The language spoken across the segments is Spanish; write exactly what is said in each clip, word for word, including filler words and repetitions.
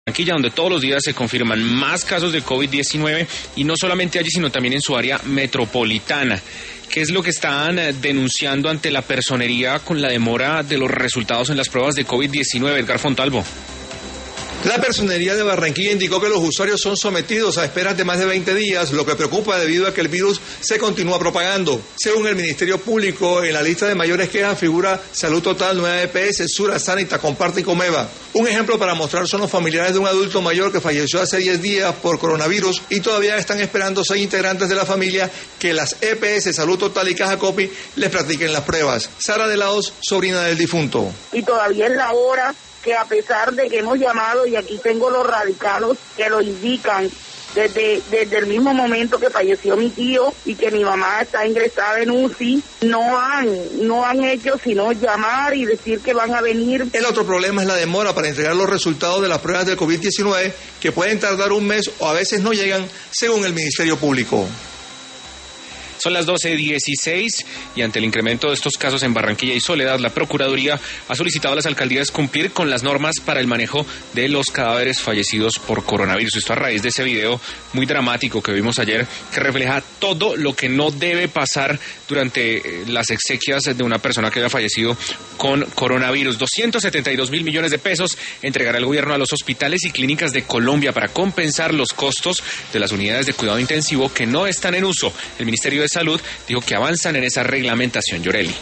Barranquilla, donde todos los días se confirman más casos de COVID diecinueve y no solamente allí, sino también en su área metropolitana. ¿Qué es lo que están denunciando ante la personería con la demora de los resultados en las pruebas de COVID diecinueve, Edgar Fontalvo? La Personería de Barranquilla indicó que los usuarios son sometidos a esperas de más de veinte días, lo que preocupa debido a que el virus se continúa propagando. Según el Ministerio Público, en la lista de mayores quejas figura Salud Total, nueve E P S, Sura, Sanita, Comparte y Comeva. Un ejemplo para mostrar son los familiares de un adulto mayor que falleció hace diez días por coronavirus y todavía están esperando seis integrantes de la familia que las E P S, Salud Total y Caja Copi les practiquen las pruebas. Sara de la Hoz, sobrina del difunto. Y todavía es la hora que, a pesar de que hemos llamado, y aquí tengo los radicalos que lo indican, desde, desde el mismo momento que falleció mi tío y que mi mamá está ingresada en U C I, no han, no han hecho sino llamar y decir que van a venir. El otro problema es la demora para entregar los resultados de las pruebas del COVID diecinueve, que pueden tardar un mes o a veces no llegan, según el Ministerio Público. Son las doce dieciséis y ante el incremento de estos casos en Barranquilla y Soledad, la Procuraduría ha solicitado a las alcaldías cumplir con las normas para el manejo de los cadáveres fallecidos por coronavirus. Esto a raíz de ese video muy dramático que vimos ayer, que refleja todo lo que no debe pasar durante las exequias de una persona que haya fallecido con coronavirus. doscientos setenta y dos mil millones de pesos entregará el gobierno a los hospitales y clínicas de Colombia para compensar los costos de las unidades de cuidado intensivo que no están en uso. El Ministerio de Salud dijo que avanzan en esa reglamentación. Yoreli.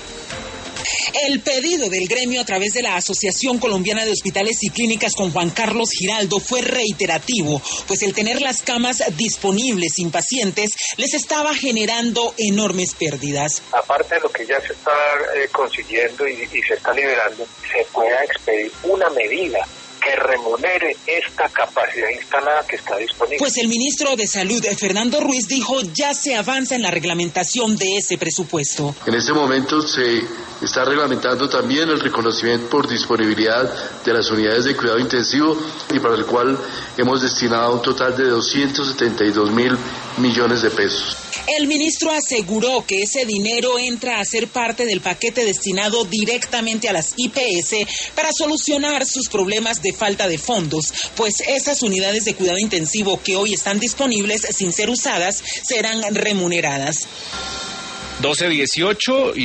El pedido del gremio a través de la Asociación Colombiana de Hospitales y Clínicas con Juan Carlos Giraldo fue reiterativo, pues el tener las camas disponibles sin pacientes les estaba generando enormes pérdidas. Aparte de lo que ya se está eh, consiguiendo y, y se está liberando, se pueda expedir una medida que remunere esta capacidad instalada que está disponible. Pues el ministro de Salud, Fernando Ruiz, dijo ya se avanza en la reglamentación de ese presupuesto. En este momento se está reglamentando también el reconocimiento por disponibilidad de las unidades de cuidado intensivo y para el cual hemos destinado un total de doscientos setenta y dos mil millones de pesos. El ministro aseguró que ese dinero entra a ser parte del paquete destinado directamente a las I P S para solucionar sus problemas de falta de fondos, pues esas unidades de cuidado intensivo que hoy están disponibles sin ser usadas serán remuneradas. doce dieciocho y